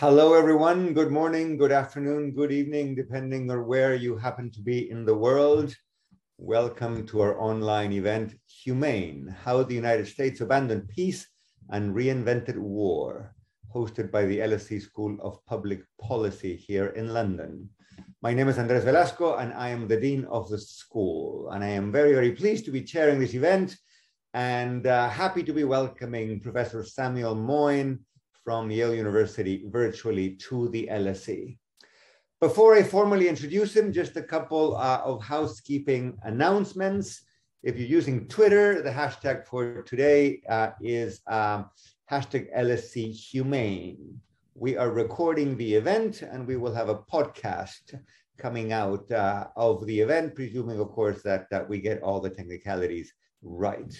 Hello, everyone. Good morning, good afternoon, good evening, depending on where you happen to be in the world. Welcome to our online event, Humane, How the United States Abandoned Peace and Reinvented War, hosted by the LSE School of Public Policy here in London. My name is Andres Velasco, and I am the Dean of the school. And I am very, very pleased to be chairing this event and happy to be welcoming Professor Samuel Moyn from Yale University virtually to the LSE. Before I formally introduce him, just a couple of housekeeping announcements. If you're using Twitter, the hashtag for today is hashtag LSE Humane. We are recording the event and we will have a podcast coming out of the event, presuming, of course, that we get all the technicalities right.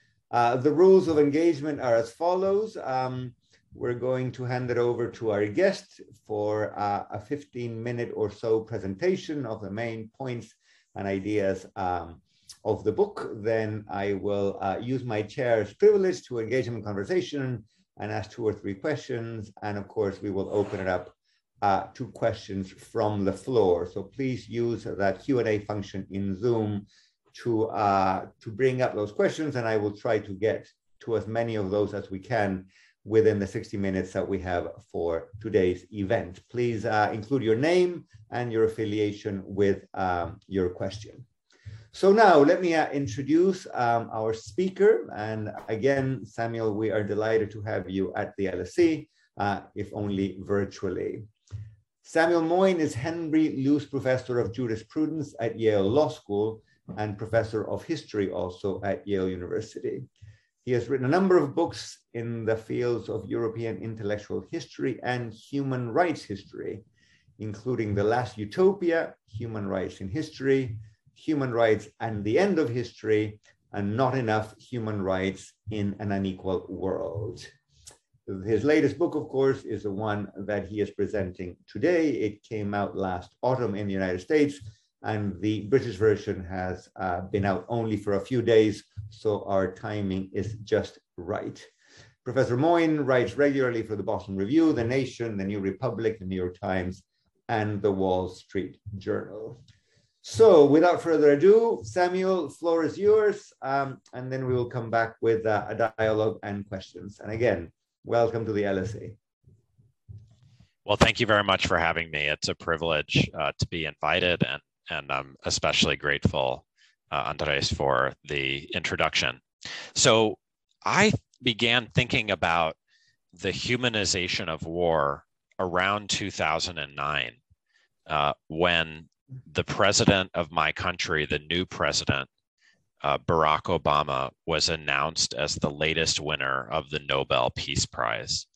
The rules of engagement are as follows. We're going to hand it over to our guest for a 15-minute or so presentation of the main points and ideas of the book. Then I will use my chair's privilege to engage him in conversation and ask 2 or 3 questions. And of course, we will open it up to questions from the floor. So please use that Q&A function in Zoom to bring up those questions, and I will try to get to as many of those as we can within the 60 minutes that we have for today's event. Please include your name and your affiliation with your question. So now let me introduce our speaker. And again, Samuel, we are delighted to have you at the LSE, if only virtually. Samuel Moyn is Henry Luce Professor of Jurisprudence at Yale Law School and Professor of History also at Yale University. He has written a number of books in the fields of European intellectual history and human rights history, including The Last Utopia, Human Rights in History, Human Rights and the End of History, and Not Enough Human Rights in an Unequal World. His latest book, of course, is the one that he is presenting today. It came out last autumn in the United States, and the British version has been out only for a few days, so our timing is just right. Professor Moyn writes regularly for the Boston Review, The Nation, The New Republic, The New York Times, and The Wall Street Journal. So without further ado, Samuel, floor is yours, and then we will come back with a dialogue and questions. And again, welcome to the LSE. Well, thank you very much for having me. It's a privilege to be invited, and I'm especially grateful, Andres, for the introduction. So I began thinking about the humanization of war around 2009, when the president of my country, the new president, Barack Obama, was announced as the latest winner of the Nobel Peace Prize.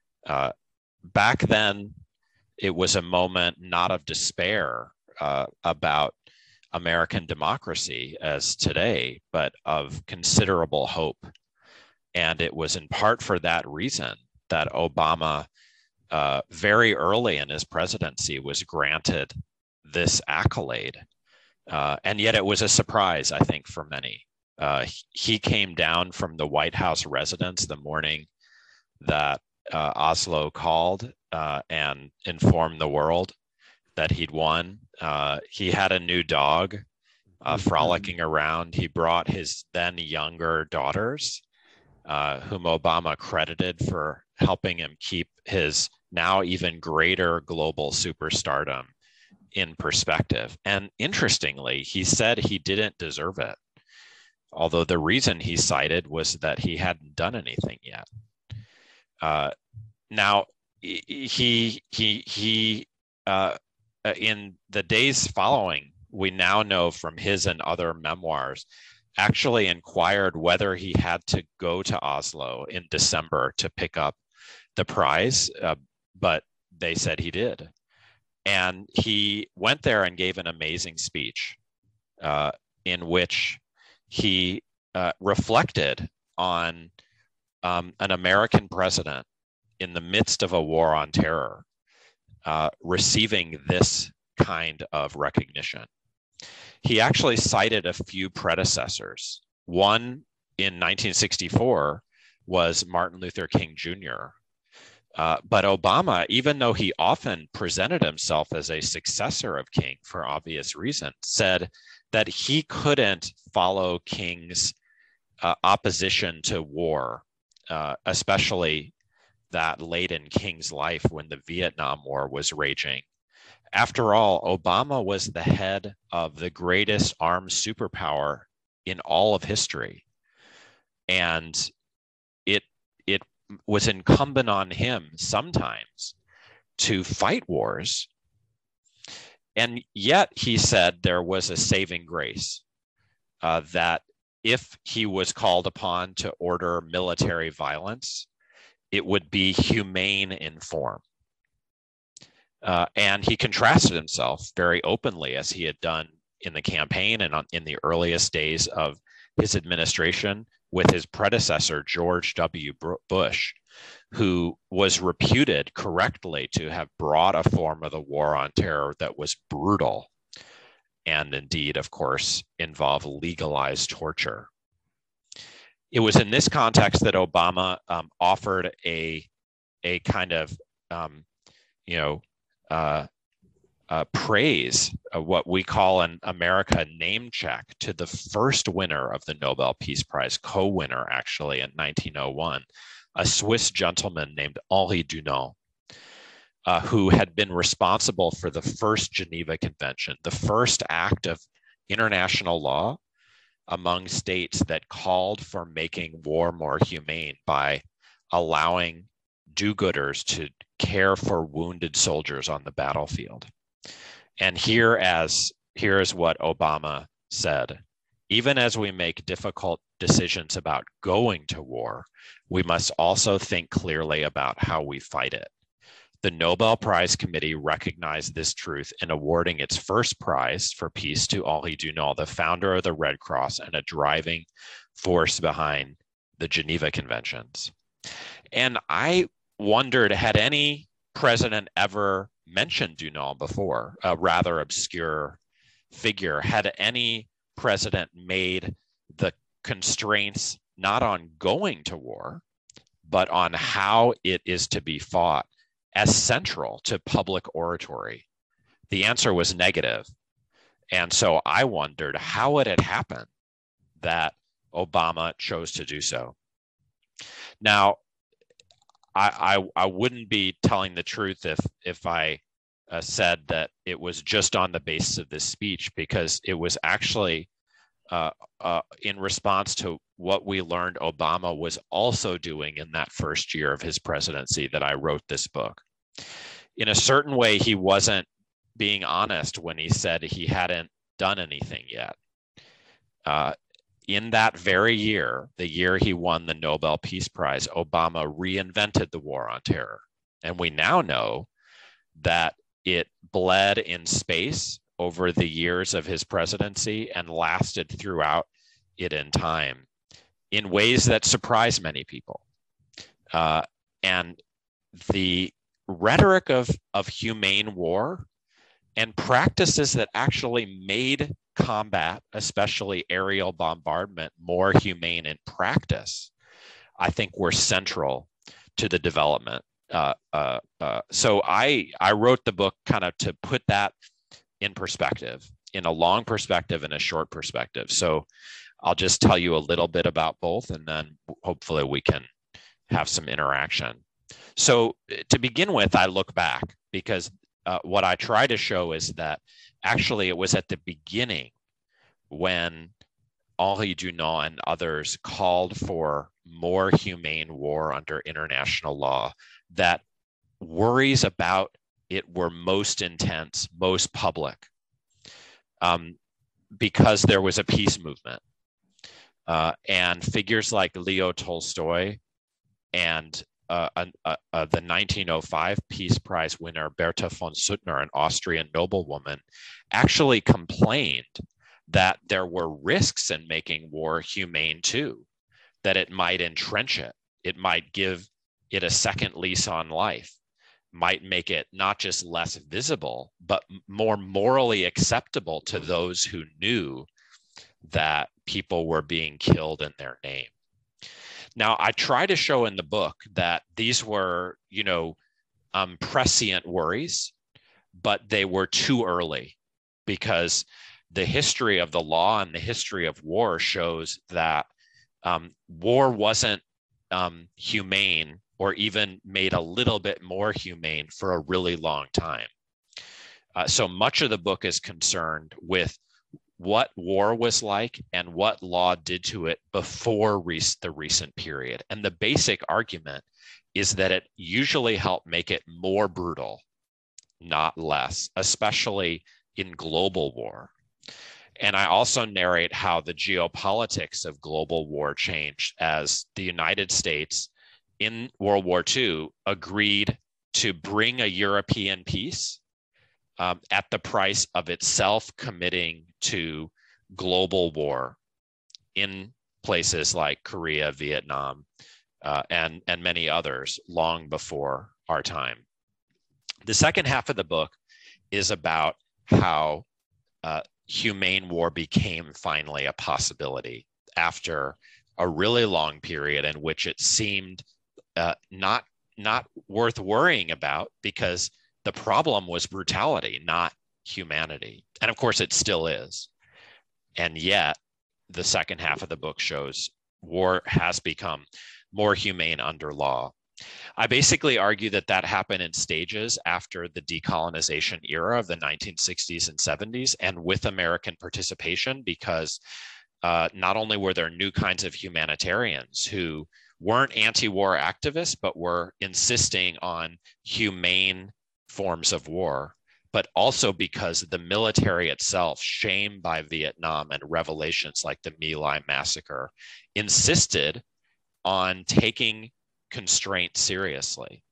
Back then, it was a moment not of despair about American democracy as today, but of considerable hope. And it was in part for that reason that Obama, very early in his presidency, was granted this accolade. And yet it was a surprise, I think, for many. He came down from the White House residence the morning that Oslo called and informed the world that he'd won. He had a new dog frolicking around. He brought his then younger daughters, whom Obama credited for helping him keep his now even greater global superstardom in perspective. And interestingly, he said he didn't deserve it, although the reason he cited was that he hadn't done anything yet. Now, he in the days following, we now know from his and other memoirs, actually inquired whether he had to go to Oslo in December to pick up the prize, but they said he did. And he went there and gave an amazing speech in which he reflected on an American president in the midst of a war on terror receiving this kind of recognition. He actually cited a few predecessors. One in 1964 was Martin Luther King Jr., But Obama, even though he often presented himself as a successor of King for obvious reasons, said that he couldn't follow King's opposition to war, especially that late in King's life when the Vietnam War was raging. After all, Obama was the head of the greatest armed superpower in all of history. And it was incumbent on him sometimes to fight wars. And yet he said there was a saving grace, that if he was called upon to order military violence, it would be humane in form. And he contrasted himself very openly, as he had done in the campaign and in the earliest days of his administration, with his predecessor, George W. Bush, who was reputed correctly to have brought a form of the war on terror that was brutal and indeed, of course, involved legalized torture. It was in this context that Obama offered a kind of, praise, what we call in America name check, to the first winner of the Nobel Peace Prize, co-winner actually in 1901, a Swiss gentleman named Henri Dunant, who had been responsible for the first Geneva Convention, the first act of international law among states that called for making war more humane by allowing do-gooders to care for wounded soldiers on the battlefield. And here is what Obama said: even as we make difficult decisions about going to war, we must also think clearly about how we fight it. The Nobel Prize Committee recognized this truth in awarding its first prize for peace to Henri Dunant, the founder of the Red Cross and a driving force behind the Geneva Conventions. And I wondered, had any president ever mentioned Dunant before, a rather obscure figure? Had any president made the constraints not on going to war, but on how it is to be fought as central to public oratory? The answer was negative. And so I wondered how it had happened that Obama chose to do so. Now, I wouldn't be telling the truth if I said that it was just on the basis of this speech, because it was actually in response to what we learned Obama was also doing in that first year of his presidency that I wrote this book. In a certain way, he wasn't being honest when he said he hadn't done anything yet. In that very year, the year he won the Nobel Peace Prize, Obama reinvented the war on terror. And we now know that it bled in space over the years of his presidency and lasted throughout it in time in ways that surprised many people. And the rhetoric of humane war and practices that actually made combat, especially aerial bombardment, more humane in practice, I think were central to the development. So I wrote the book kind of to put that in perspective, in a long perspective and a short perspective. So I'll just tell you a little bit about both, and then hopefully we can have some interaction. So to begin with, I look back, because what I try to show is that actually it was at the beginning when Henri Dunant and others called for more humane war under international law that worries about it were most intense, most public, because there was a peace movement. And figures like Leo Tolstoy and the 1905 Peace Prize winner Bertha von Suttner, an Austrian noblewoman, actually complained that there were risks in making war humane too, that it might entrench it, it might give it a second lease on life, might make it not just less visible, but more morally acceptable to those who knew that people were being killed in their name. Now, I try to show in the book that these were, prescient worries, but they were too early, because the history of the law and the history of war shows that war wasn't humane, or even made a little bit more humane, for a really long time. So much of the book is concerned with what war was like and what law did to it before the recent period. And the basic argument is that it usually helped make it more brutal, not less, especially in global war. And I also narrate how the geopolitics of global war changed as the United States in World War II agreed to bring a European peace at the price of itself committing to global war in places like Korea, Vietnam, and many others long before our time. The second half of the book is about how humane war became finally a possibility after a really long period in which it seemed not worth worrying about, because the problem was brutality, not humanity. And of course, it still is. And yet, the second half of the book shows war has become more humane under law. I basically argue that that happened in stages after the decolonization era of the 1960s and 70s, and with American participation, because not only were there new kinds of humanitarians who weren't anti-war activists, but were insisting on humane forms of war, but also because the military itself, shamed by Vietnam and revelations like the My Lai massacre, insisted on taking constraint seriously.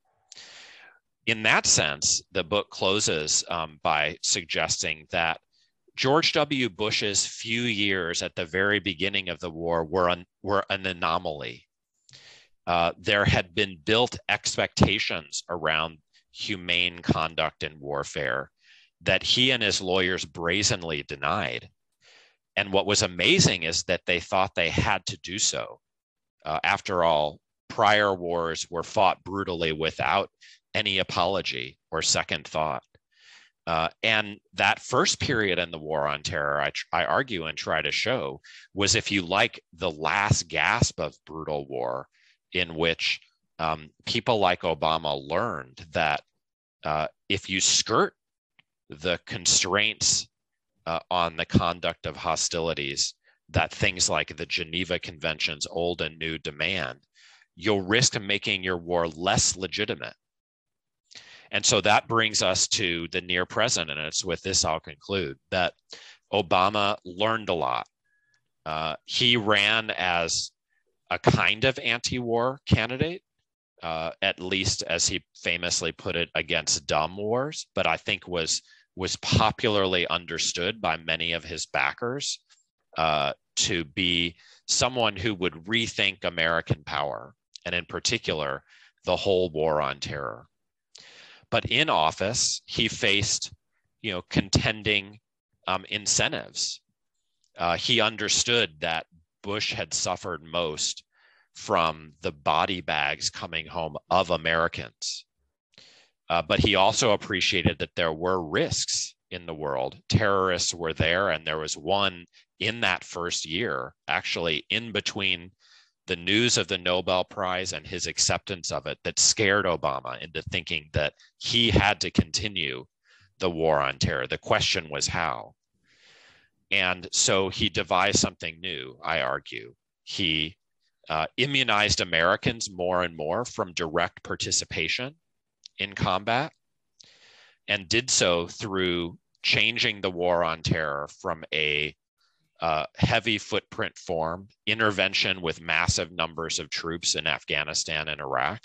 In that sense, the book closes by suggesting that George W. Bush's few years at the very beginning of the war were an anomaly. There had been built expectations around humane conduct in warfare that he and his lawyers brazenly denied. And what was amazing is that they thought they had to do so. After all, prior wars were fought brutally without any apology or second thought. And that first period in the War on Terror, I argue and try to show, was, if you like, the last gasp of brutal war, in which people like Obama learned that if you skirt the constraints on the conduct of hostilities that things like the Geneva Conventions, old and new, demand, you'll risk making your war less legitimate. And so that brings us to the near present, and it's with this I'll conclude, that Obama learned a lot. He ran as a kind of anti-war candidate, at least as he famously put it, against dumb wars, but I think was popularly understood by many of his backers to be someone who would rethink American power, and in particular, the whole War on Terror. But in office, he faced, contending incentives. He understood that Bush had suffered most from the body bags coming home of Americans. But he also appreciated that there were risks in the world. Terrorists were there, and there was one in that first year, actually in between the news of the Nobel Prize and his acceptance of it, that scared Obama into thinking that he had to continue the War on Terror. The question was how. And so he devised something new, I argue. He immunized Americans more and more from direct participation in combat, and did so through changing the War on Terror from a heavy footprint form, intervention with massive numbers of troops in Afghanistan and Iraq,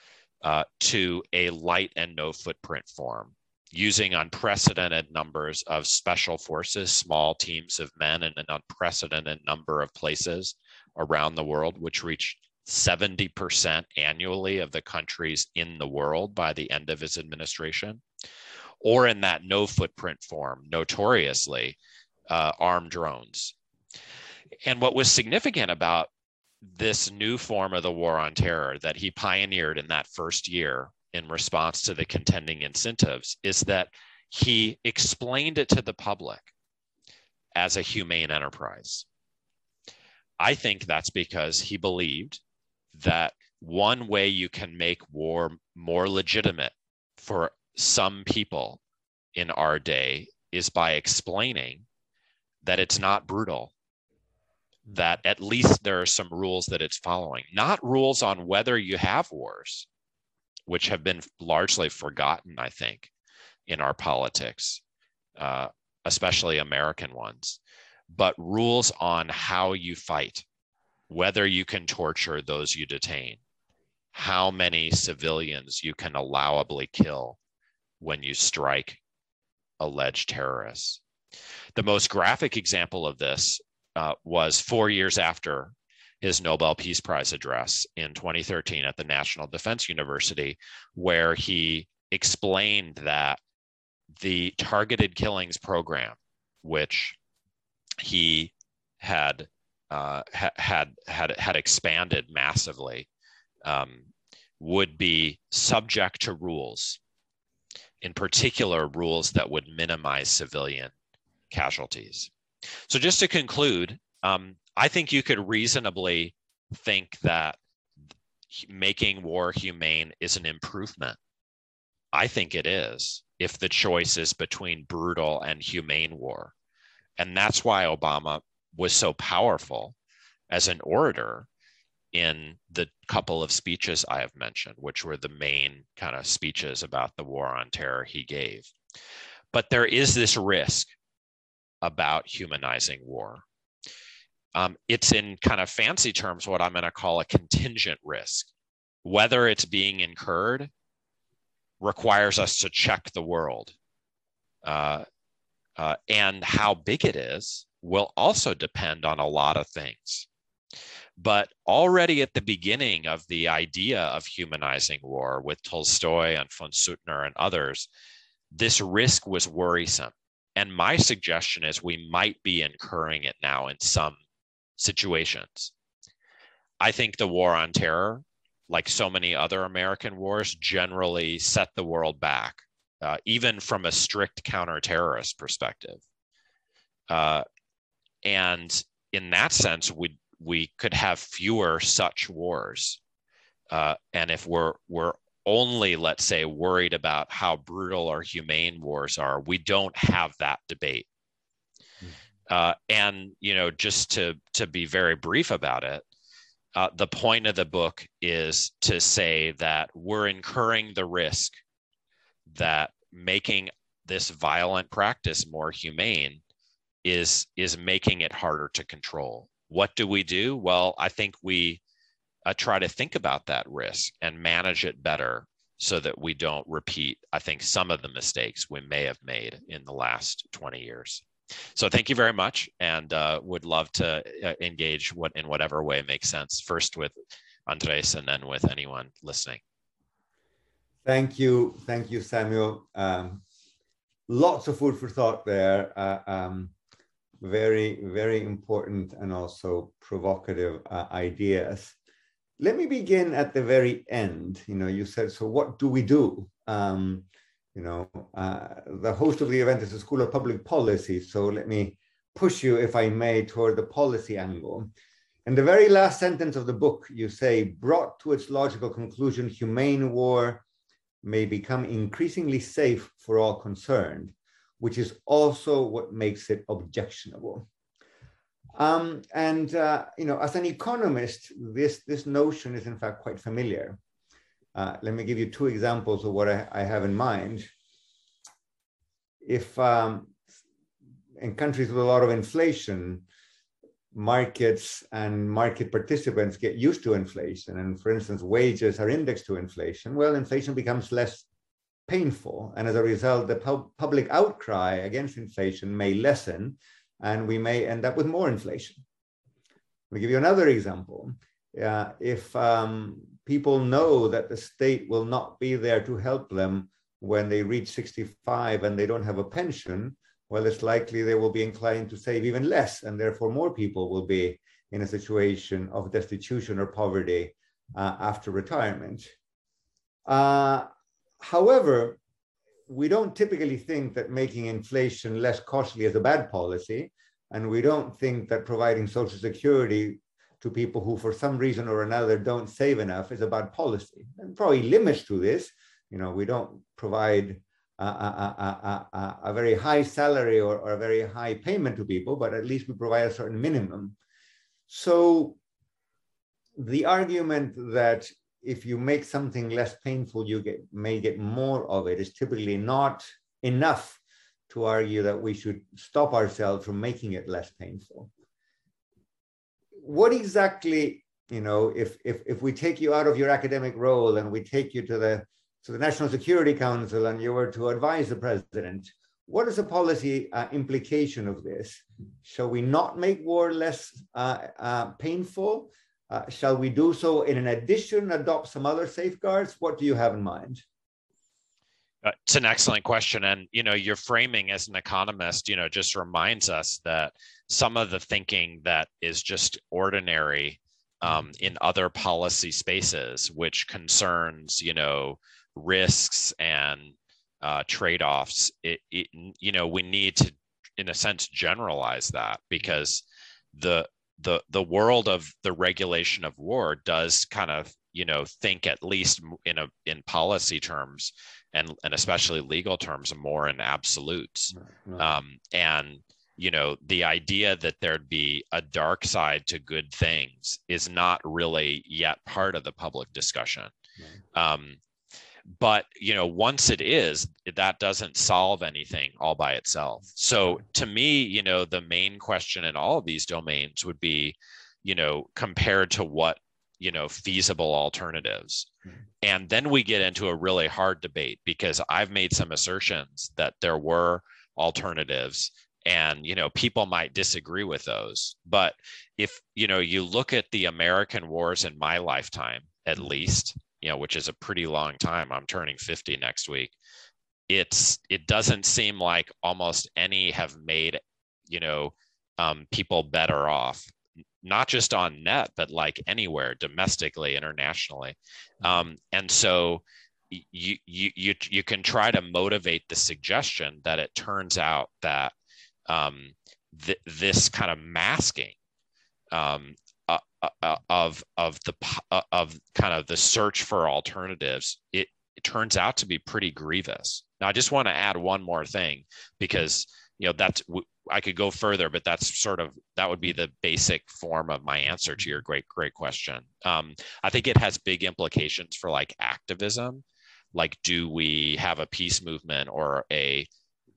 to a light and no footprint form, using unprecedented numbers of special forces, small teams of men in an unprecedented number of places around the world, which reached 70% annually of the countries in the world by the end of his administration, or in that no footprint form, notoriously, armed drones. And what was significant about this new form of the war on terror that he pioneered in that first year in response to the contending incentives is that he explained it to the public as a humane enterprise. I think that's because he believed that one way you can make war more legitimate for some people in our day is by explaining that it's not brutal, that at least there are some rules that it's following, not rules on whether you have wars, which have been largely forgotten, I think, in our politics, especially American ones, but rules on how you fight, whether you can torture those you detain, how many civilians you can allowably kill when you strike alleged terrorists. The most graphic example of this was 4 years after his Nobel Peace Prize address in 2013 at the National Defense University, where he explained that the targeted killings program, which he had expanded massively, would be subject to rules, in particular rules that would minimize civilian casualties. So just to conclude, I think you could reasonably think that making war humane is an improvement. I think it is, if the choice is between brutal and humane war. And that's why Obama was so powerful as an orator in the couple of speeches I have mentioned, which were the main kind of speeches about the war on terror he gave. But there is this risk about humanizing war. It's in kind of fancy terms what I'm going to call a contingent risk. Whether it's being incurred requires us to check the world. And how big it is will also depend on a lot of things. But already at the beginning of the idea of humanizing war with Tolstoy and von Suttner and others, this risk was worrisome. And my suggestion is we might be incurring it now in some situations. I think the war on terror, like so many other American wars, generally set the world back, even from a strict counter-terrorist perspective. And in that sense, we could have fewer such wars. And if we're only, let's say, worried about how brutal or humane wars are, we don't have that debate. And, you know, just to be very brief about it, the point of the book is to say that we're incurring the risk that making this violent practice more humane is making it harder to control. What do we do? Well, I think we try to think about that risk and manage it better so that we don't repeat, I think, some of the mistakes we may have made in the last 20 years. So thank you very much, and would love to engage in whatever way makes sense, first with Andres and then with anyone listening. Thank you, Samuel. Lots of food for thought there. Very, very important and also provocative ideas. Let me begin at the very end. You know, you said, so what do we do? The host of the event is the School of Public Policy, so let me push you, if I may, toward the policy angle. In the very last sentence of the book, you say, brought to its logical conclusion, humane war may become increasingly safe for all concerned, which is also what makes it objectionable. As an economist, this notion is in fact quite familiar. Let me give you two examples of what I have in mind. If in countries with a lot of inflation, markets and market participants get used to inflation, and for instance, wages are indexed to inflation, well, inflation becomes less painful. And as a result, the public outcry against inflation may lessen, and we may end up with more inflation. Let me give you another example. If people know that the state will not be there to help them when they reach 65 and they don't have a pension, well, it's likely they will be inclined to save even less, and therefore more people will be in a situation of destitution or poverty after retirement. However, we don't typically think that making inflation less costly is a bad policy, and we don't think that providing Social Security to people who, for some reason or another, don't save enough is a bad policy. And probably limits to this. We don't provide a very high salary or a very high payment to people, but at least we provide a certain minimum. So the argument that if you make something less painful, you may get more of it is typically not enough to argue that we should stop ourselves from making it less painful. What exactly, if we take you out of your academic role and we take you to the National Security Council and you were to advise the president, what is the policy implication of this? Shall we not make war less painful? Shall we do so in addition, adopt some other safeguards? What do you have in mind? It's an excellent question. And, your framing as an economist, just reminds us that some of the thinking that is just ordinary in other policy spaces, which concerns, risks and trade-offs, we need to, in a sense, generalize that, because the world of the regulation of war does kind of, think at least in policy terms and especially legal terms more in absolutes. Right. And, the idea that there'd be a dark side to good things is not really yet part of the public discussion. Right. But, once it is, that doesn't solve anything all by itself. So to me, the main question in all of these domains would be, compared to what, feasible alternatives. Mm-hmm. And then we get into a really hard debate, because I've made some assertions that there were alternatives and, people might disagree with those. But if, you look at the American wars in my lifetime, at least, which is a pretty long time. I'm turning 50 next week. It doesn't seem like almost any have made, people better off, not just on net, but like anywhere, domestically, internationally. And so you can try to motivate the suggestion that it turns out that this kind of masking of kind of the search for alternatives, it turns out to be pretty grievous. Now, I just want to add one more thing, because I could go further, but that would be the basic form of my answer to your great question. I think it has big implications for like activism. Like, do we have a peace movement or a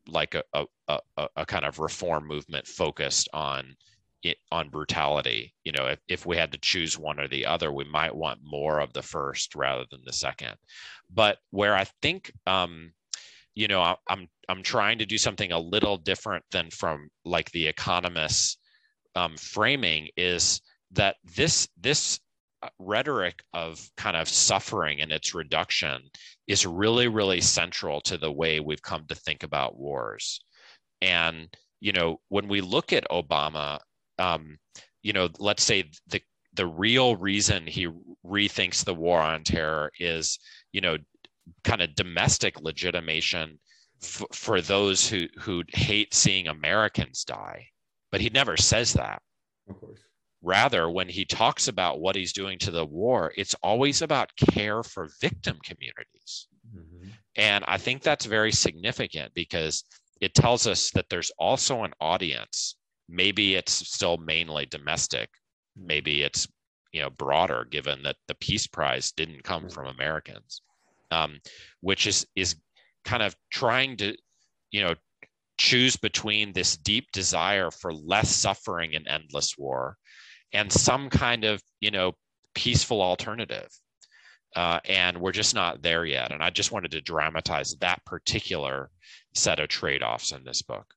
kind of reform movement focused on brutality? If we had to choose one or the other, we might want more of the first rather than the second. But where I think I'm trying to do something a little different than from like the economists framing is that this rhetoric of kind of suffering and its reduction is really, really central to the way we've come to think about wars. And when we look at Obama, let's say the real reason he rethinks the war on terror is, kind of domestic legitimation for those who hate seeing Americans die. But he never says that. Of course. Rather, when he talks about what he's doing to the war, it's always about care for victim communities. Mm-hmm. And I think that's very significant, because it tells us that there's also an audience. Maybe it's still mainly domestic. Maybe it's, broader, given that the Peace Prize didn't come from Americans, which is kind of trying to, choose between this deep desire for less suffering and endless war and some kind of, peaceful alternative. And we're just not there yet. And I just wanted to dramatize that particular set of trade-offs in this book.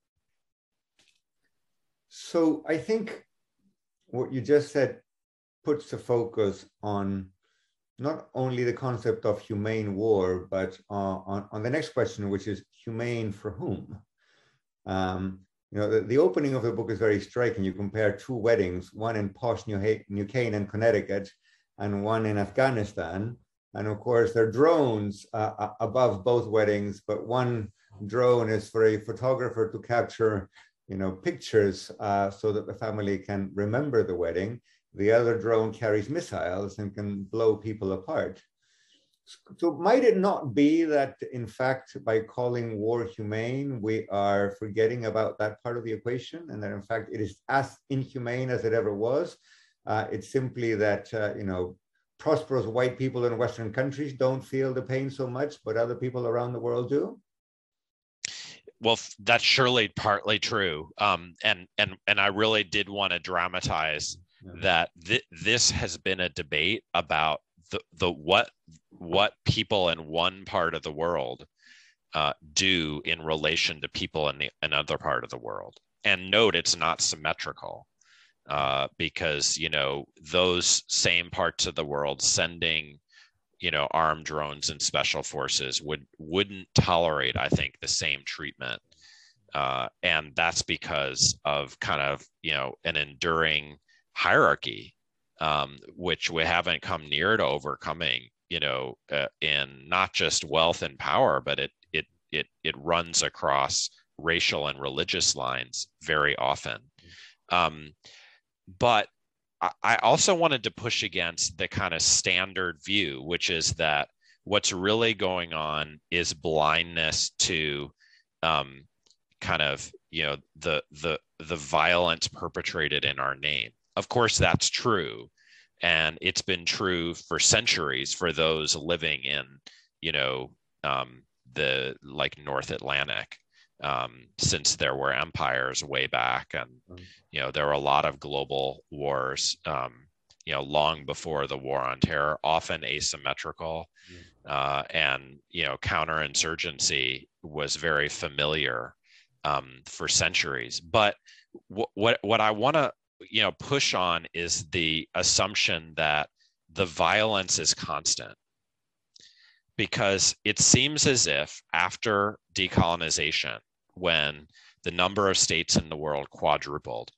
So I think what you just said puts the focus on not only the concept of humane war, but on the next question, which is humane for whom? the opening of the book is very striking. You compare two weddings, one in posh New Canaan, Connecticut, and one in Afghanistan. And of course, there are drones above both weddings, but one drone is for a photographer to capture, pictures so that the family can remember the wedding. The other drone carries missiles and can blow people apart. So might it not be that, in fact, by calling war humane, we are forgetting about that part of the equation, and that, in fact, it is as inhumane as it ever was? It's simply that, prosperous white people in Western countries don't feel the pain so much, but other people around the world do? Well, that's surely partly true. And I really did want to dramatize that this has been a debate about the what people in one part of the world do in relation to people in another part of the world. And note, it's not symmetrical. Because those same parts of the world sending armed drones and special forces wouldn't tolerate, I think, the same treatment, and that's because of kind of an enduring hierarchy, which we haven't come near to overcoming, in not just wealth and power, but it runs across racial and religious lines very often. But I also wanted to push against the kind of standard view, which is that what's really going on is blindness to kind of the violence perpetrated in our name. Of course, that's true, and it's been true for centuries for those living in the North Atlantic. Since there were empires way back, and there were a lot of global wars, long before the War on Terror, often asymmetrical, and counterinsurgency was very familiar for centuries. But what I want to push on is the assumption that the violence is constant. Because it seems as if after decolonization, when the number of states in the world quadrupled,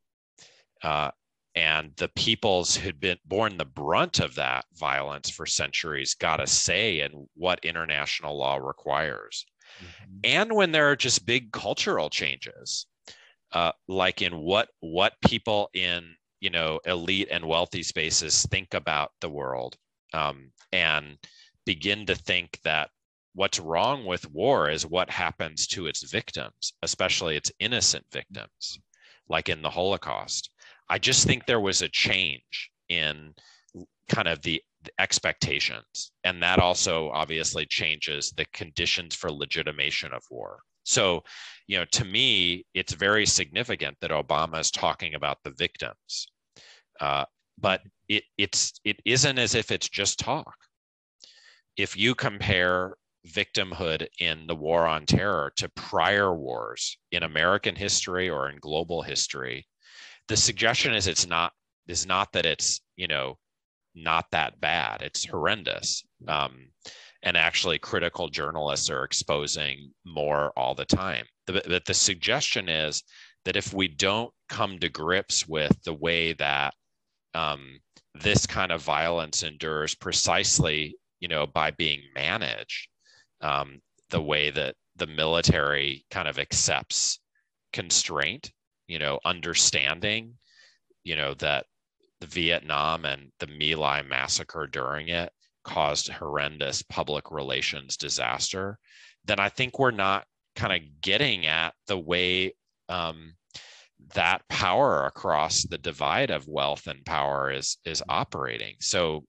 and the peoples who'd been borne the brunt of that violence for centuries got a say in what international law requires. Mm-hmm. And when there are just big cultural changes, like in what people in elite and wealthy spaces think about the world, and begin to think that what's wrong with war is what happens to its victims, especially its innocent victims, like in the Holocaust. I just think there was a change in kind of the expectations, and that also obviously changes the conditions for legitimation of war. So, to me, it's very significant that Obama is talking about the victims, but it isn't as if it's just talk. If you compare victimhood in the War on Terror to prior wars in American history or in global history, the suggestion is not that it's not that bad. It's horrendous, and actually critical journalists are exposing more all the time. But the suggestion is that if we don't come to grips with the way that this kind of violence endures precisely by being managed, the way that the military kind of accepts constraint, understanding, that the Vietnam and the My Lai massacre during it caused horrendous public relations disaster, then I think we're not kind of getting at the way that power across the divide of wealth and power is operating. So,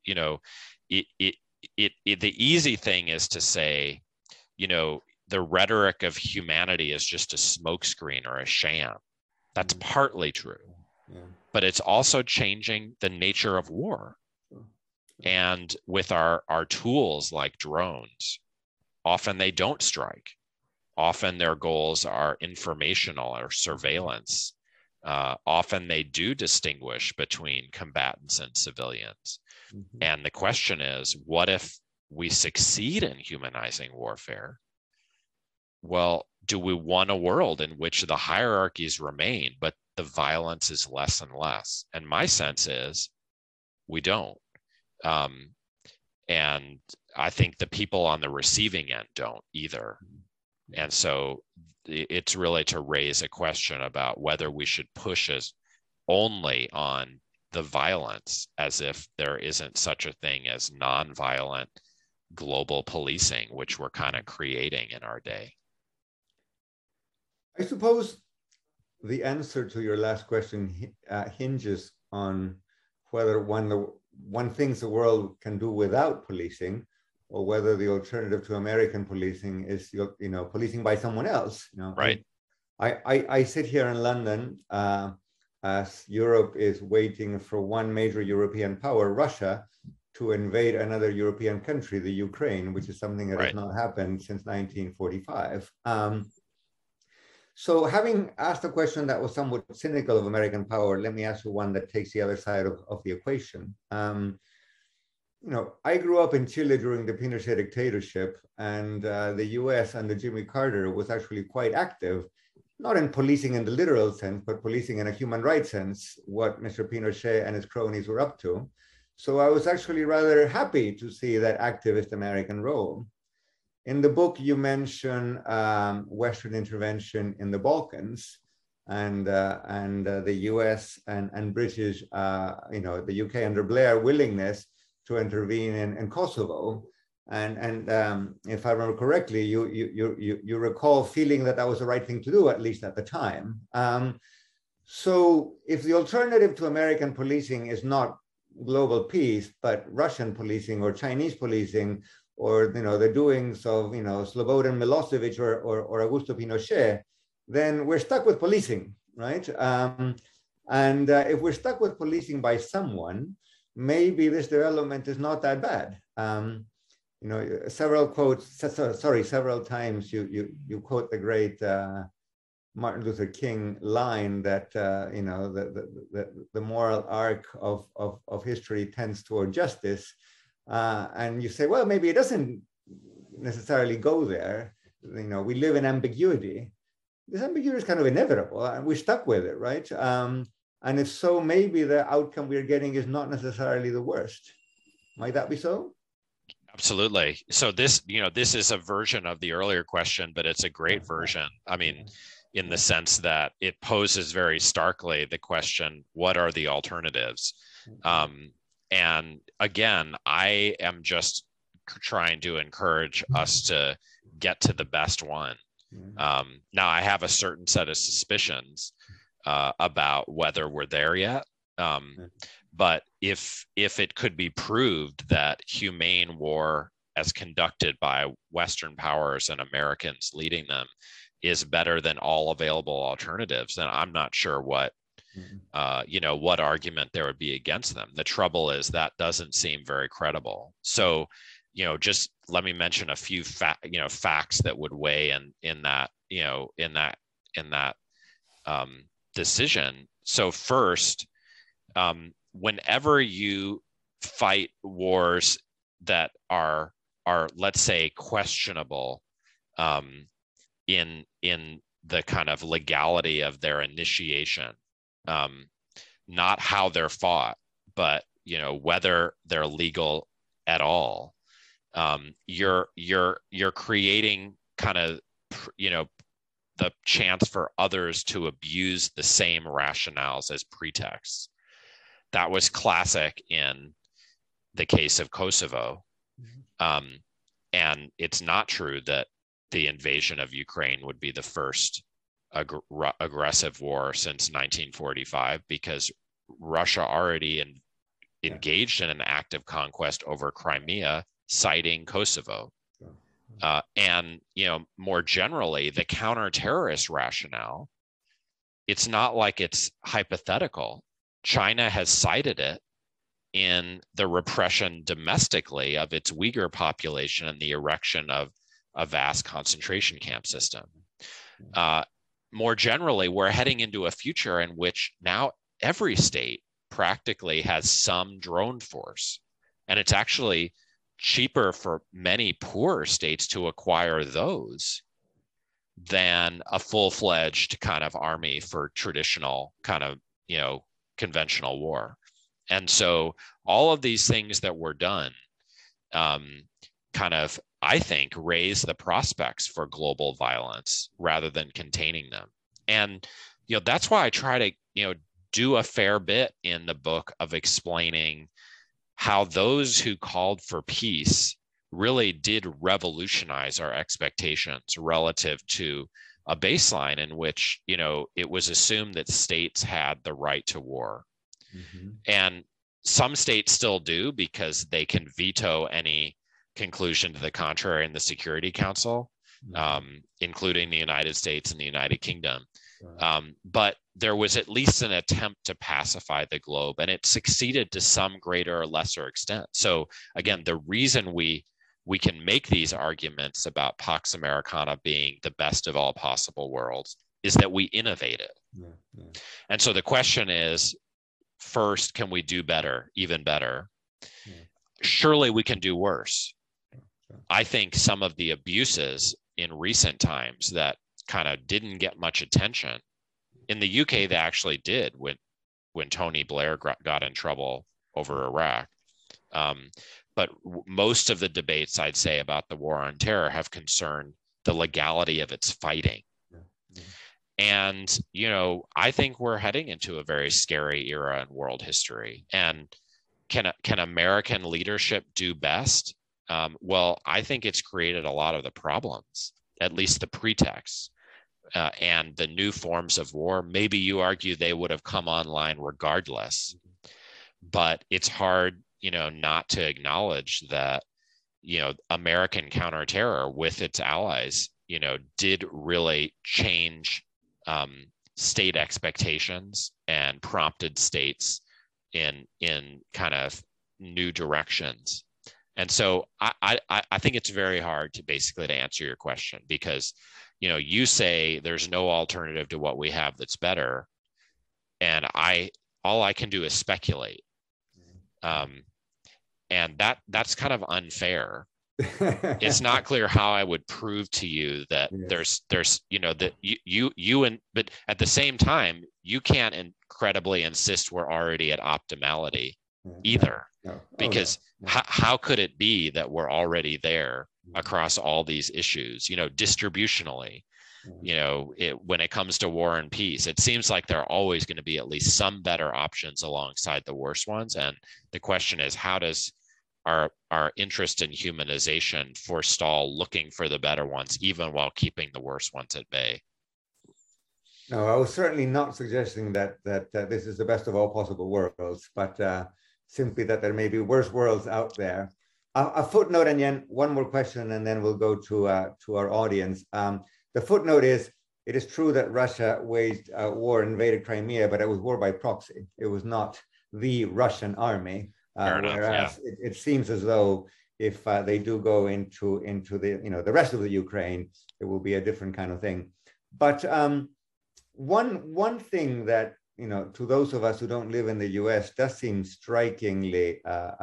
the easy thing is to say, the rhetoric of humanity is just a smokescreen or a sham. That's partly true, but it's also changing the nature of war. And with our tools like drones, often they don't strike. Often their goals are informational or surveillance. Often they do distinguish between combatants and civilians. Mm-hmm. And the question is, what if we succeed in humanizing warfare? Well, do we want a world in which the hierarchies remain, but the violence is less and less? And my sense is we don't. And I think the people on the receiving end don't either. And so it's really to raise a question about whether we should push us only on the violence, as if there isn't such a thing as nonviolent global policing, which we're kind of creating in our day. I suppose the answer to your last question hinges on whether one thinks the world can do without policing, or whether the alternative to American policing is, policing by someone else. Right. I sit here in London as Europe is waiting for one major European power, Russia, to invade another European country, the Ukraine, which is something that has not happened since 1945. So having asked a question that was somewhat cynical of American power, let me ask you one that takes the other side of the equation. I grew up in Chile during the Pinochet dictatorship, and the US under Jimmy Carter was actually quite active, not in policing in the literal sense, but policing in a human rights sense, what Mr. Pinochet and his cronies were up to. So I was actually rather happy to see that activist American role. In the book, you mention Western intervention in the Balkans and the US and British, the UK under Blair willingness to intervene in Kosovo. And if I remember correctly, you recall feeling that was the right thing to do, at least at the time. So if the alternative to American policing is not global peace, but Russian policing or Chinese policing, or the doings of Slobodan Milosevic or Augusto Pinochet, then we're stuck with policing, right? And if we're stuck with policing by someone, maybe this development is not that bad. Several times you quote the great Martin Luther King line that the moral arc of history tends toward justice. And you say, well, maybe it doesn't necessarily go there. We live in ambiguity. This ambiguity is kind of inevitable, and we're stuck with it, right? And if so, maybe the outcome we're getting is not necessarily the worst. Might that be so? Absolutely. So this is a version of the earlier question, but it's a great version. I mean, in the sense that it poses very starkly the question, what are the alternatives? And again, I am just trying to encourage us to get to the best one. Now, I have a certain set of suspicions about whether we're there yet. But if it could be proved that humane war, as conducted by Western powers and Americans leading them, is better than all available alternatives, then I'm not sure what what argument there would be against them. The trouble is that doesn't seem very credible. So, just let me mention a few facts that would weigh in that decision. So first, whenever you fight wars that are let's say questionable in the kind of legality of their initiation, not how they're fought, but whether they're legal at all, you're creating kind of the chance for others to abuse the same rationales as pretexts. That was classic in the case of Kosovo. And it's not true that the invasion of Ukraine would be the first aggressive war since 1945, because Russia already engaged in an active conquest over Crimea, citing Kosovo. And more generally, the counter-terrorist rationale, it's not like it's hypothetical. China has cited it in the repression domestically of its Uyghur population and the erection of a vast concentration camp system. More generally, we're heading into a future in which now every state practically has some drone force, and it's actually cheaper for many poorer states to acquire those than a full-fledged kind of army for traditional kind of, conventional war. And so all of these things that were done kind of, I think, raise the prospects for global violence rather than containing them. And, that's why I try to, do a fair bit in the book of explaining how those who called for peace really did revolutionize our expectations relative to a baseline in which, it was assumed that states had the right to war. Mm-hmm. And some states still do because they can veto any conclusion to the contrary in the Security Council, including the United States and the United Kingdom. But there was at least an attempt to pacify the globe, and it succeeded to some greater or lesser extent. So again, the reason we can make these arguments about Pax Americana being the best of all possible worlds is that we innovated. And so the question is, first, can we do better, even better? Surely we can do worse. I think some of the abuses in recent times that kind of didn't get much attention, in the UK they actually did when Tony Blair got in trouble over Iraq. But most of the debates, I'd say, about the war on terror have concerned the legality of its fighting. And, I think we're heading into a very scary era in world history. And can American leadership do best? Well, I think it's created a lot of the problems, at least the pretexts, and the new forms of war. Maybe you argue they would have come online regardless, but it's hard, not to acknowledge that, American counterterror with its allies, did really change state expectations and prompted states in kind of new directions. And so I think it's very hard to answer your question, because, you say there's no alternative to what we have that's better. And all I can do is speculate. And that's kind of unfair. It's not clear how I would prove to you that there's that but at the same time, you can't incredibly insist we're already at optimality either. Because how could it be that we're already there across all these issues, distributionally, when it comes to war and peace? It seems like there are always going to be at least some better options alongside the worst ones. And the question is, how does our interest in humanization forestall looking for the better ones, even while keeping the worst ones at bay? No, I was certainly not suggesting that this is the best of all possible worlds, but simply that there may be worse worlds out there. A footnote, and then one more question, and then we'll go to our audience. The footnote is, it is true that Russia waged a war, invaded Crimea, but it was war by proxy. It was not the Russian army. Whereas it seems as though if they do go into the the rest of the Ukraine, it will be a different kind of thing. But one thing that to those of us who don't live in the U.S. does seem strikingly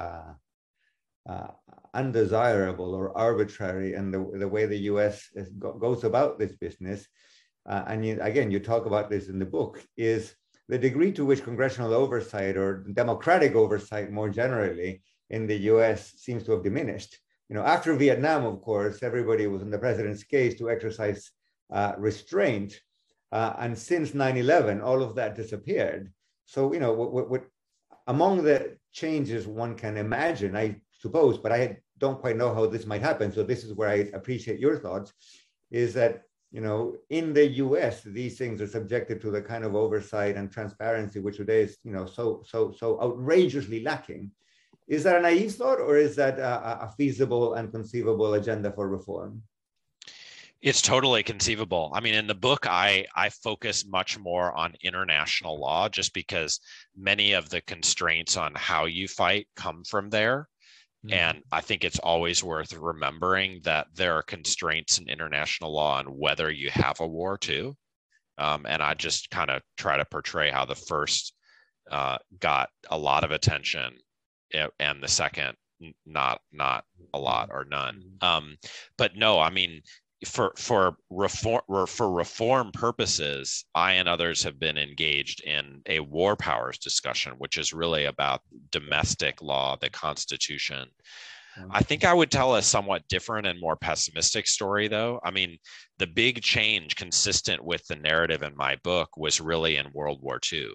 undesirable or arbitrary in the way the U.S. goes about this business, and you talk about this in the book, is the degree to which congressional oversight or democratic oversight more generally in the US seems to have diminished. After Vietnam, of course, everybody was in the president's case to exercise restraint. And since 9/11, all of that disappeared. So, what among the changes one can imagine, I suppose, but I don't quite know how this might happen. So this is where I appreciate your thoughts, is that in the US, these things are subjected to the kind of oversight and transparency which today is, so outrageously lacking. Is that a naive thought, or is that a feasible and conceivable agenda for reform? It's totally conceivable. I mean, in the book, I focus much more on international law, just because many of the constraints on how you fight come from there. And I think it's always worth remembering that there are constraints in international law on whether you have a war too. And I just kind of try to portray how the first got a lot of attention and the second not a lot or none. But no, I mean, for reform purposes, I and others have been engaged in a war powers discussion, which is really about domestic law, the Constitution. I think I would tell a somewhat different and more pessimistic story, though. I mean, the big change consistent with the narrative in my book was really in World War II.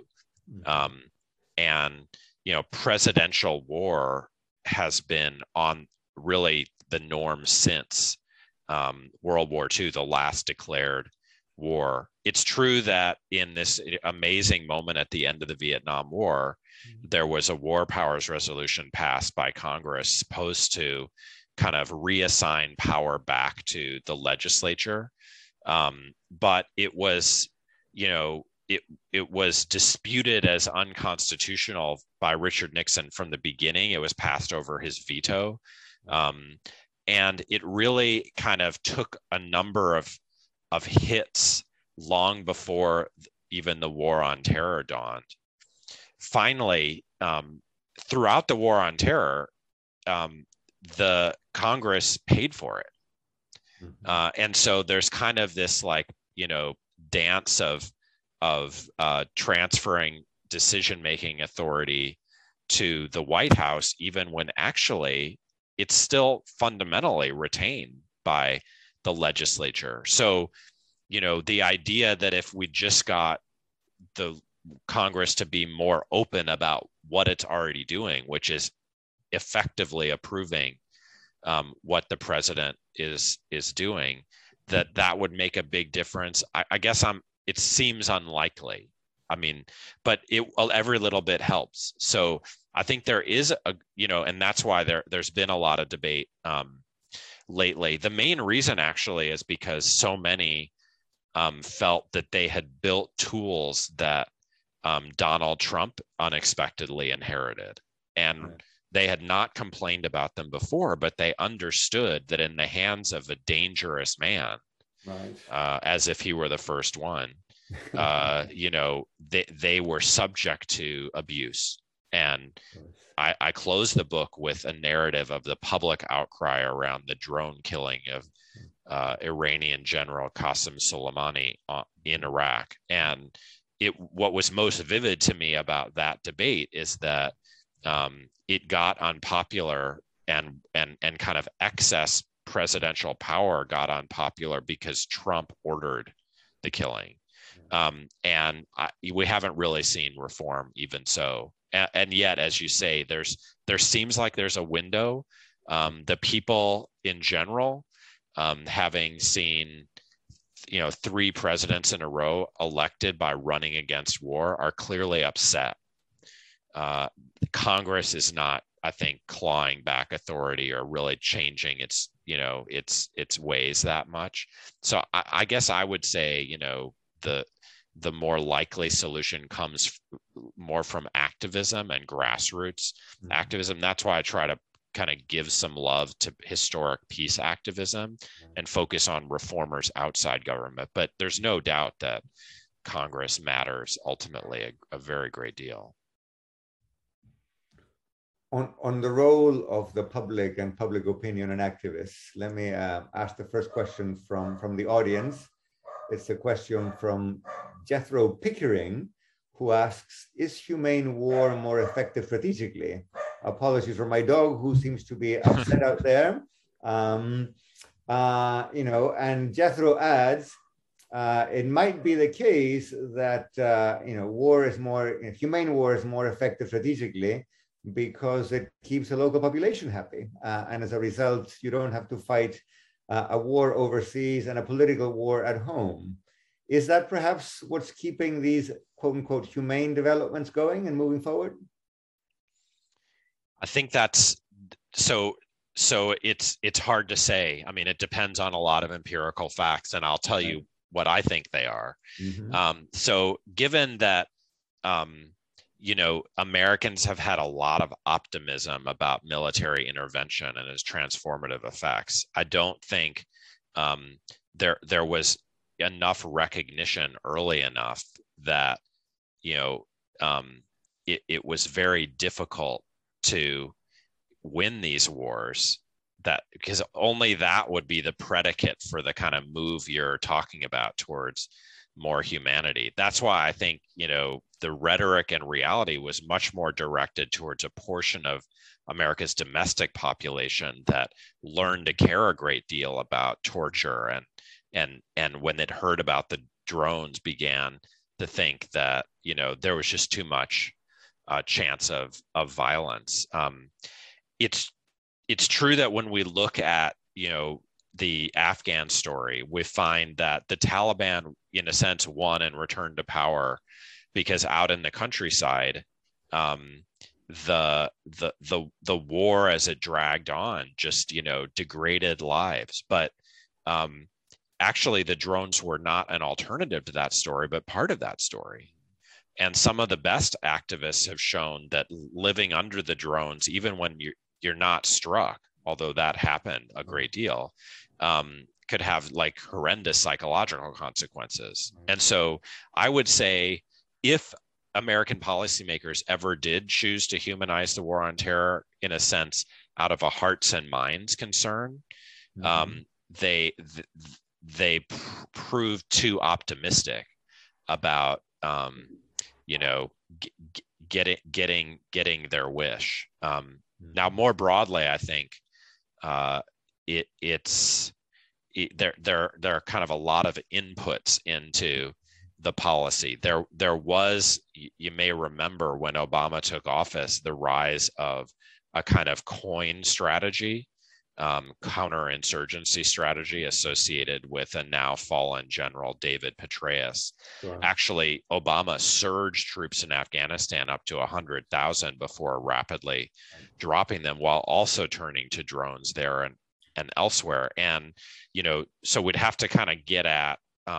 And, presidential war has been on really the norm since World War II, the last declared war. It's true that in this amazing moment at the end of the Vietnam War, there was a war powers resolution passed by Congress supposed to kind of reassign power back to the legislature. But it was, it was disputed as unconstitutional by Richard Nixon from the beginning. It was passed over his veto. And it really kind of took a number of hits long before even the War on Terror dawned. Finally, throughout the War on Terror, the Congress paid for it. And so there's kind of this dance of transferring decision-making authority to the White House, even when actually it's still fundamentally retained by the legislature. So, the idea that if we just got the Congress to be more open about what it's already doing, which is effectively approving what the president is doing, that would make a big difference. I guess it seems unlikely. I mean, but every little bit helps. So I think there is and that's why there's been a lot of debate lately. The main reason actually is because so many felt that they had built tools that Donald Trump unexpectedly inherited. And they had not complained about them before, but they understood that in the hands of a dangerous man, as if he were the first one, they were subject to abuse. And I closed the book with a narrative of the public outcry around the drone killing of Iranian General Qasem Soleimani in Iraq. And what was most vivid to me about that debate is that it got unpopular and kind of excess presidential power got unpopular because Trump ordered the killing. And we haven't really seen reform even so. And yet, as you say, there seems like there's a window. The people in general, having seen, 3 presidents in a row elected by running against war, are clearly upset. Congress is not, I think, clawing back authority or really changing its ways that much. So I guess I would say, the more likely solution comes more from activism and grassroots activism. That's why I try to kind of give some love to historic peace activism and focus on reformers outside government. But there's no doubt that Congress matters ultimately a very great deal. On the role of the public and public opinion and activists, let me ask the first question from the audience. It's a question from Jethro Pickering, who asks, is humane war more effective strategically? Apologies for my dog, who seems to be upset out there. And Jethro adds, it might be the case that, humane war is more effective strategically because it keeps the local population happy. And as a result, you don't have to fight a war overseas and a political war at home. Is that perhaps what's keeping these quote unquote humane developments going and moving forward? I think that's so it's hard to say. I mean, it depends on a lot of empirical facts, and I'll tell you what I think they are. So given that, Americans have had a lot of optimism about military intervention and its transformative effects, I don't think there was enough recognition early enough that, it was very difficult to win these wars because only that would be the predicate for the kind of move you're talking about towards more humanity. That's why I think, the rhetoric and reality was much more directed towards a portion of America's domestic population that learned to care a great deal about torture, and when it heard about the drones began to think that, there was just too much chance of violence. It's true that when we look at, the Afghan story, we find that the Taliban, in a sense, won and returned to power because out in the countryside, the war as it dragged on just, degraded lives. But actually, the drones were not an alternative to that story, but part of that story. And some of the best activists have shown that living under the drones, even when you're not struck, although that happened a great deal, could have like horrendous psychological consequences. And so I would say, if American policymakers ever did choose to humanize the war on terror, in a sense, out of a hearts and minds concern, they proved too optimistic about getting their wish. Now, more broadly, I think there are kind of a lot of inputs into the policy. There was, you may remember, when Obama took office, the rise of a kind of coin strategy, counterinsurgency strategy associated with a now fallen General David Petraeus. Sure. Actually, Obama surged troops in Afghanistan up to 100,000 before rapidly dropping them, while also turning to drones there and elsewhere. And, so we'd have to kind of get at,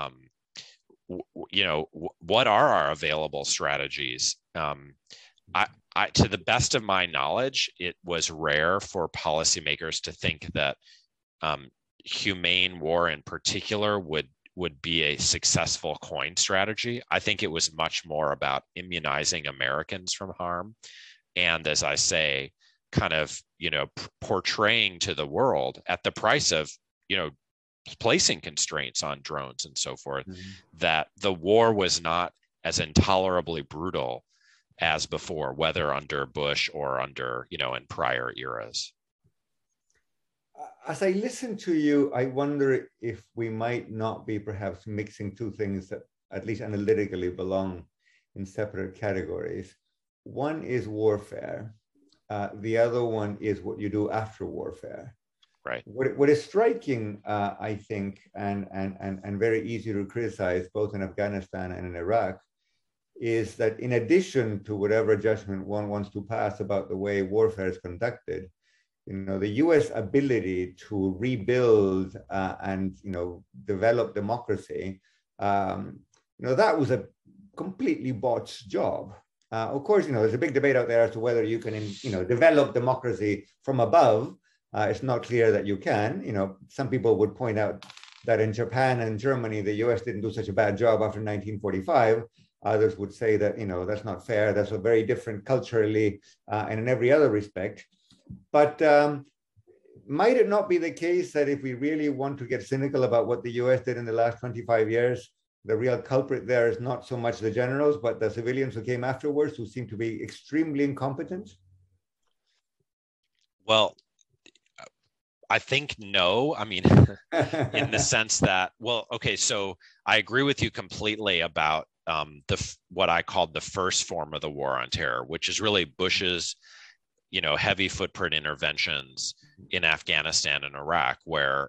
what are our available strategies? To the best of my knowledge, it was rare for policymakers to think that humane war in particular would be a successful coin strategy. I think it was much more about immunizing Americans from harm. And as I say, kind of, portraying to the world at the price of, placing constraints on drones and so forth, that the war was not as intolerably brutal as before, whether under Bush or under, in prior eras. As I listen to you, I wonder if we might not be perhaps mixing two things that, at least analytically, belong in separate categories. One is warfare. The other one is what you do after warfare. Right. What is striking, I think, and very easy to criticize, both in Afghanistan and in Iraq, is that in addition to whatever judgment one wants to pass about the way warfare is conducted, the U.S. ability to rebuild and develop democracy, that was a completely botched job. Of course, there's a big debate out there as to whether you can, develop democracy from above. It's not clear that you can. Some people would point out that in Japan and Germany, the U.S. didn't do such a bad job after 1945. Others would say that, that's not fair. That's a very different culturally and in every other respect. But might it not be the case that if we really want to get cynical about what the U.S. did in the last 25 years, the real culprit there is not so much the generals, but the civilians who came afterwards, who seem to be extremely incompetent? Well, I think no. I mean, in the sense that, so I agree with you completely about what I called the first form of the war on terror, which is really Bush's, heavy footprint interventions in Afghanistan and Iraq, where,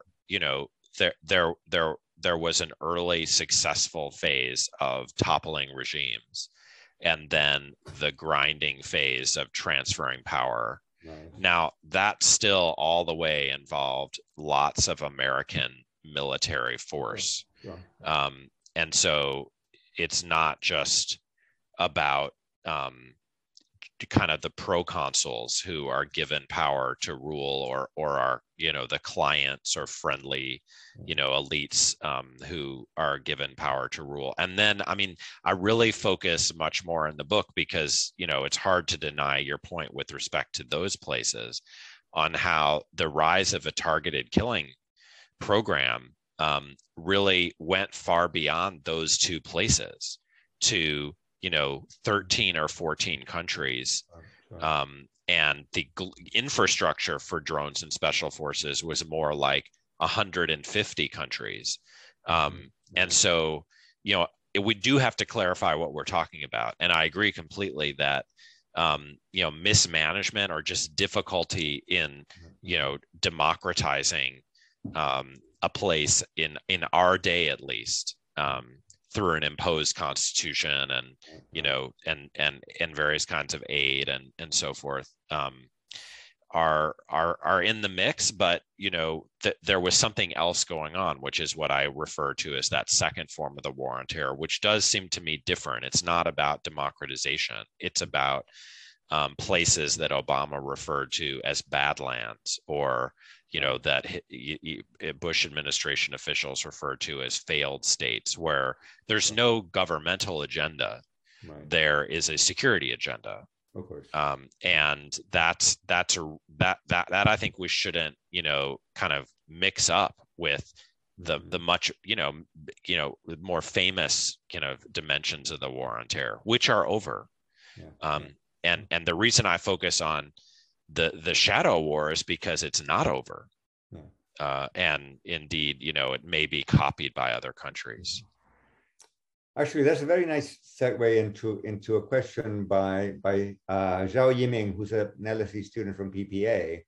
there was an early successful phase of toppling regimes, and then the grinding phase of transferring power. Right. Now, that still all the way involved lots of American military force. Sure. And so it's not just about kind of the proconsuls who are given power to rule, or are, the clients or friendly, elites who are given power to rule. And then, I really focus much more in the book because, it's hard to deny your point with respect to those places. on how the rise of a targeted killing program really went far beyond those two places to, 13 or 14 countries. And the infrastructure for drones and special forces was more like 150 countries. And so, we do have to clarify what we're talking about. And I agree completely that, mismanagement or just difficulty in, democratizing a place in our day, at least, through an imposed constitution and, and various kinds of aid and so forth, are in the mix. But there was something else going on, which is what I refer to as that second form of the war on terror, which does seem to me different. It's not about democratization. It's about places that Obama referred to as badlands, or that Bush administration officials referred to as failed states, where there's no governmental agenda. Right. There is a security agenda. Of course. And that I think we shouldn't, kind of mix up with the much, more famous, dimensions of the war on terror, which are over. Yeah. And the reason I focus on the shadow war is because it's not over. Yeah. And indeed, it may be copied by other countries. Actually, that's a very nice segue into a question by Zhao Yiming, who's an LSE student from PPA,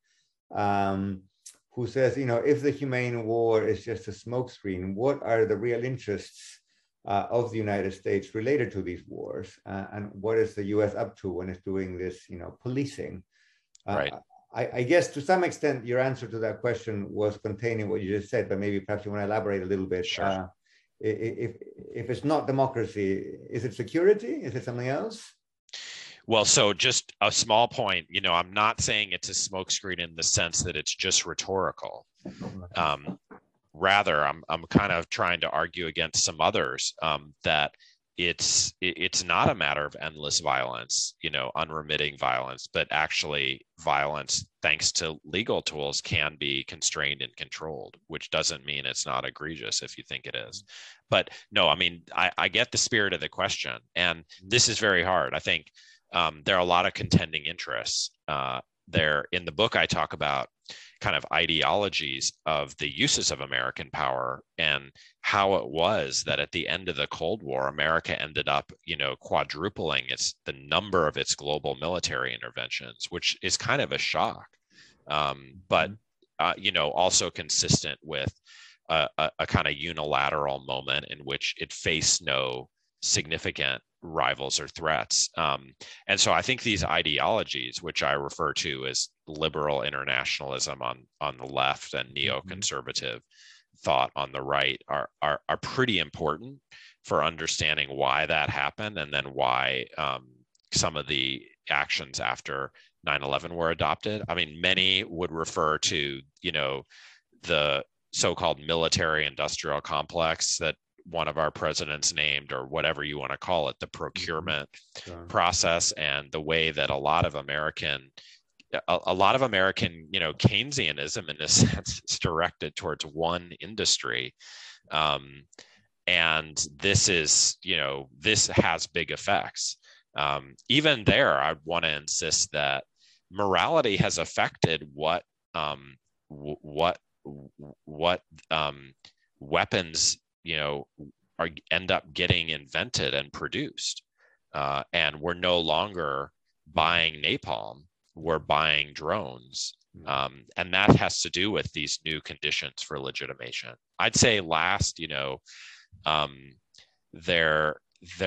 who says, if the humane war is just a smokescreen, what are the real interests of the United States related to these wars, and what is the U.S. up to when it's doing this, policing? Right. I guess to some extent your answer to that question was contained in what you just said, but maybe perhaps you want to elaborate a little bit. Sure. If it's not democracy, is it security? Is it something else? Well, so just a small point, I'm not saying it's a smokescreen in the sense that it's just rhetorical. Rather, I'm kind of trying to argue against some others, that it's not a matter of endless violence, unremitting violence, but actually violence, thanks to legal tools, can be constrained and controlled, which doesn't mean it's not egregious if you think it is. But no, I mean, I get the spirit of the question, and this is very hard. I think there are a lot of contending interests. There in the book, I talk about kind of ideologies of the uses of American power and how it was that at the end of the Cold War, America ended up, quadrupling the number of its global military interventions, which is kind of a shock, but also consistent with a kind of unilateral moment in which it faced no significant rivals or threats. And so I think these ideologies, which I refer to as liberal internationalism on the left and neoconservative thought on the right, are pretty important for understanding why that happened, and then why some of the actions after 9/11 were adopted. I mean, many would refer to, the so-called military industrial complex that one of our presidents named, or whatever you want to call it, the procurement process, and the way that a lot of American, Keynesianism in a sense is directed towards one industry. And this is, this has big effects. Even there, I want to insist that morality has affected what weapons end up getting invented and produced, and we're no longer buying napalm, we're buying drones, and that has to do with these new conditions for legitimation. I'd say last, there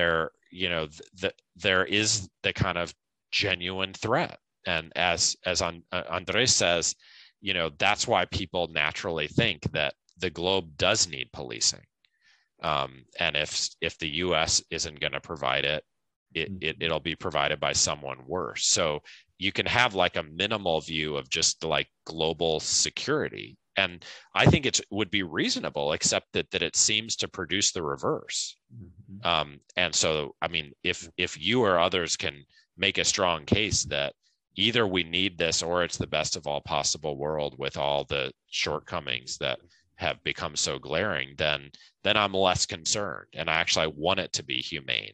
is the kind of genuine threat, and as Andres says, that's why people naturally think that the globe does need policing. And if the U.S. isn't going to provide it, it'll be provided by someone worse. So you can have like a minimal view of just like global security. And I think it would be reasonable, except that it seems to produce the reverse. And so, I mean, if you or others can make a strong case that, either we need this or it's the best of all possible world with all the shortcomings that have become so glaring, then I'm less concerned, and I actually want it to be humane.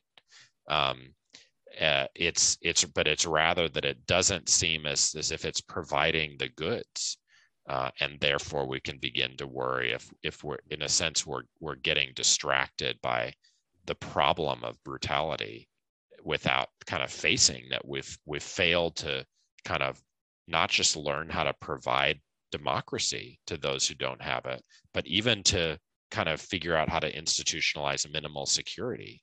But it's rather that it doesn't seem as if it's providing the goods, and therefore we can begin to worry if we're, in a sense, we're getting distracted by the problem of brutality without kind of facing that we've failed to kind of not just learn how to provide democracy to those who don't have it, but even to kind of figure out how to institutionalize minimal security.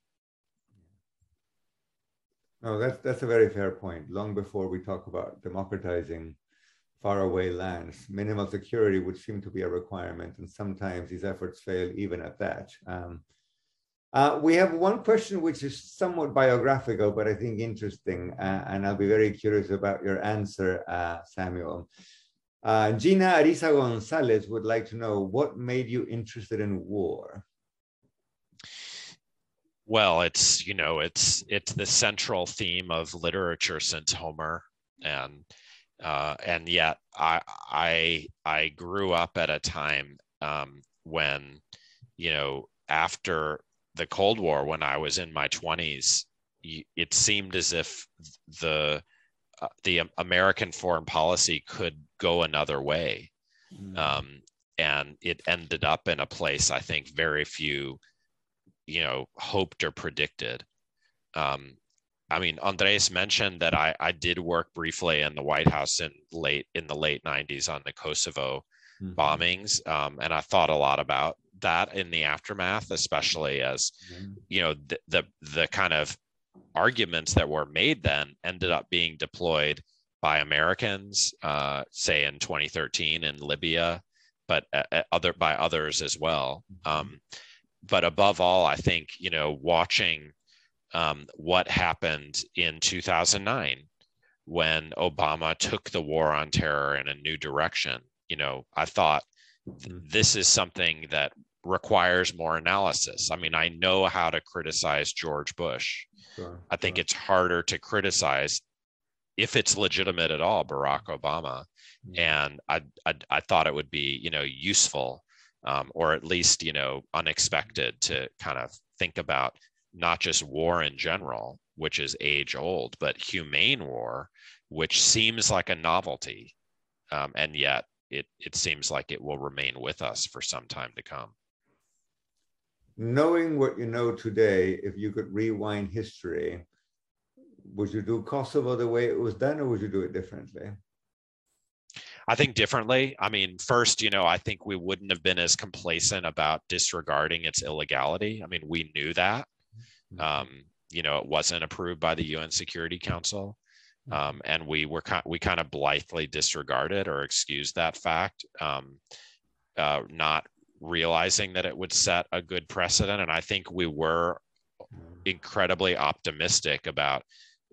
No, that's a very fair point. Long before we talk about democratizing faraway lands, minimal security would seem to be a requirement, and sometimes these efforts fail even at that. We have one question which is somewhat biographical, but I think interesting, and I'll be very curious about your answer, Samuel. Gina Arisa Gonzalez would like to know, what made you interested in war? Well, it's the central theme of literature since Homer, and yet I grew up at a time when, after the Cold War, when I was in my 20s, it seemed as if the American foreign policy could go another way. And it ended up in a place I think very few, hoped or predicted. I mean, Andres mentioned that I did work briefly in the White House in the late 90s on the Kosovo bombings. And I thought a lot about that in the aftermath, especially as, the kind of arguments that were made then ended up being deployed by Americans, say in 2013 in Libya, but by others as well. But above all, I think, watching what happened in 2009 when Obama took the war on terror in a new direction, I thought this is something that requires more analysis. I mean, I know how to criticize George Bush. I think it's harder to criticize, if it's legitimate at all, Barack Obama. And I thought it would be, useful, or at least, unexpected, to kind of think about not just war in general, which is age old, but humane war, which seems like a novelty. And yet it seems like it will remain with us for some time to come. Knowing what you know today, if you could rewind history, would you do Kosovo the way it was done, or would you do it differently? I think differently. I mean, first, I think we wouldn't have been as complacent about disregarding its illegality. I mean, we knew that. It wasn't approved by the UN Security Council. And we kind of blithely disregarded or excused that fact, not realizing that it would set a good precedent. And I think we were incredibly optimistic about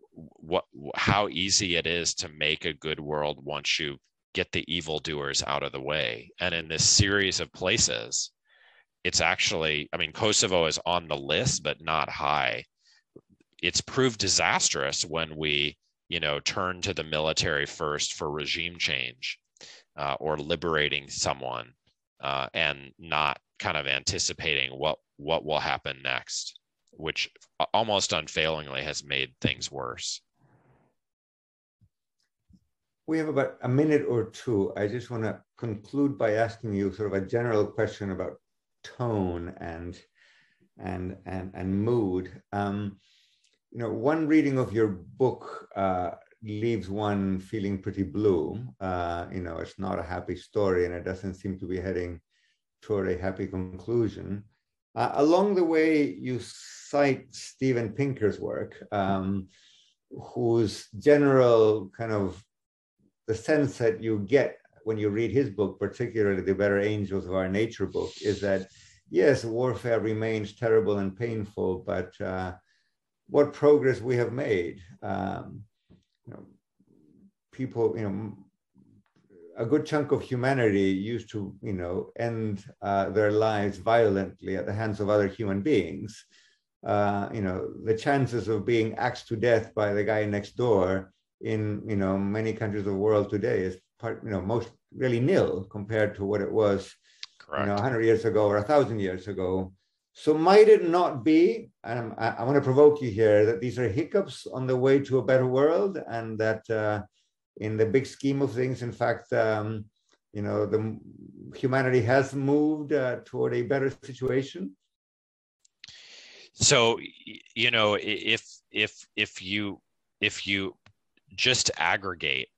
how easy it is to make a good world once you get the evildoers out of the way. And in this series of places, it's actually, I mean, Kosovo is on the list, but not high. It's proved disastrous when we, turn to the military first for regime change, or liberating someone, and not kind of anticipating what will happen next, which almost unfailingly has made things worse. We have about a minute or two. I just want to conclude by asking you sort of a general question about tone and mood. One reading of your book leaves one feeling pretty blue. It's not a happy story, and it doesn't seem to be heading toward a happy conclusion. Along the way, you cite Steven Pinker's work, whose general kind of the sense that you get when you read his book, particularly The Better Angels of Our Nature book, is that, yes, warfare remains terrible and painful, but what progress we have made. People, a good chunk of humanity used to, end their lives violently at the hands of other human beings. The chances of being axed to death by the guy next door in many countries of the world today is most really nil compared to what it was Correct. 100 years ago or 1,000 years ago. So might it not be, and I want to provoke you here, that these are hiccups on the way to a better world, and that in the big scheme of things, in fact, the humanity has moved toward a better situation? So, if you just aggregate,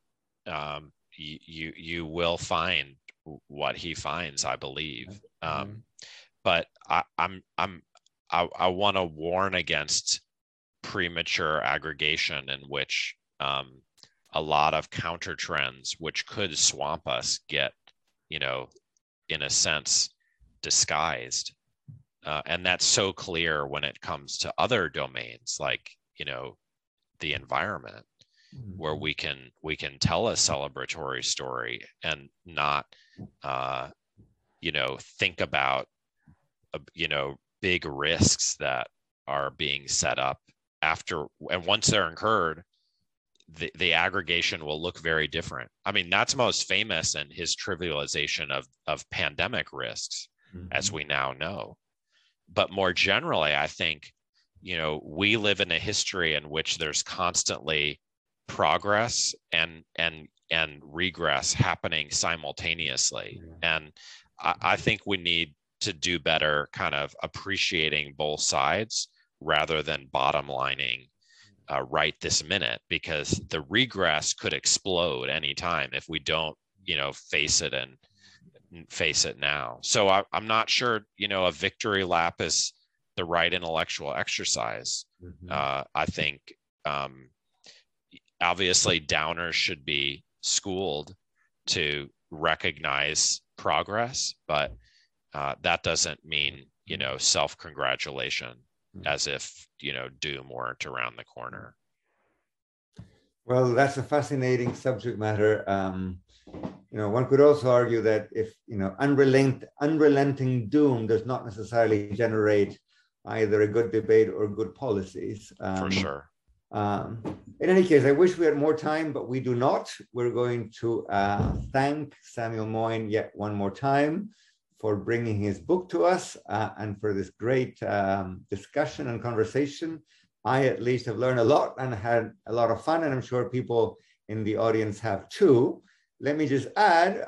you will find what he finds, I believe. But I want to warn against premature aggregation, in which a lot of counter trends, which could swamp us, get, in a sense, disguised. And that's so clear when it comes to other domains, like, the environment, where we can tell a celebratory story and not, think about, big risks that are being set up after, and once they're incurred, the aggregation will look very different. I mean, that's most famous in his trivialization of pandemic risks, as we now know. But more generally, I think, we live in a history in which there's constantly progress and regress happening simultaneously. And I think we need to do better kind of appreciating both sides rather than bottom lining right this minute, because the regress could explode anytime if we don't, face it now. So I'm not sure, a victory lap is the right intellectual exercise. I think obviously downers should be schooled to recognize progress, but that doesn't mean, self-congratulation as if, doom weren't around the corner. Well, that's a fascinating subject matter. One could also argue that if, unrelenting doom does not necessarily generate either a good debate or good policies. For sure. In any case, I wish we had more time, but we do not. We're going to thank Samuel Moyn yet one more time for bringing his book to us and for this great discussion and conversation. I at least have learned a lot and had a lot of fun, and I'm sure people in the audience have too. Let me just add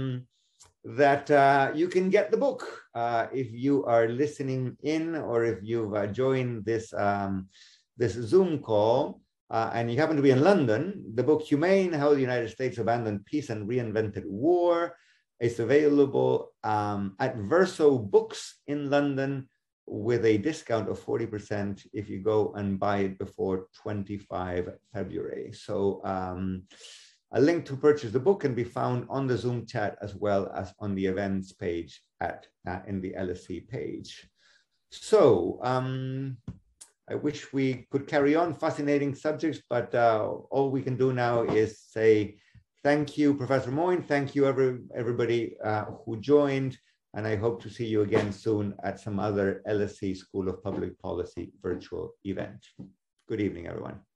that you can get the book if you are listening in, or if you've joined this Zoom call and you happen to be in London. The book Humane: How the United States Abandoned Peace and Reinvented War is available at Verso Books in London with a discount of 40% if you go and buy it before 25 February. So a link to purchase the book can be found on the Zoom chat as well as on the events page in the LSE page. So I wish we could carry on, fascinating subjects, but all we can do now is say thank you, Professor Moyn. Thank you, everybody who joined. And I hope to see you again soon at some other LSE School of Public Policy virtual event. Good evening, everyone.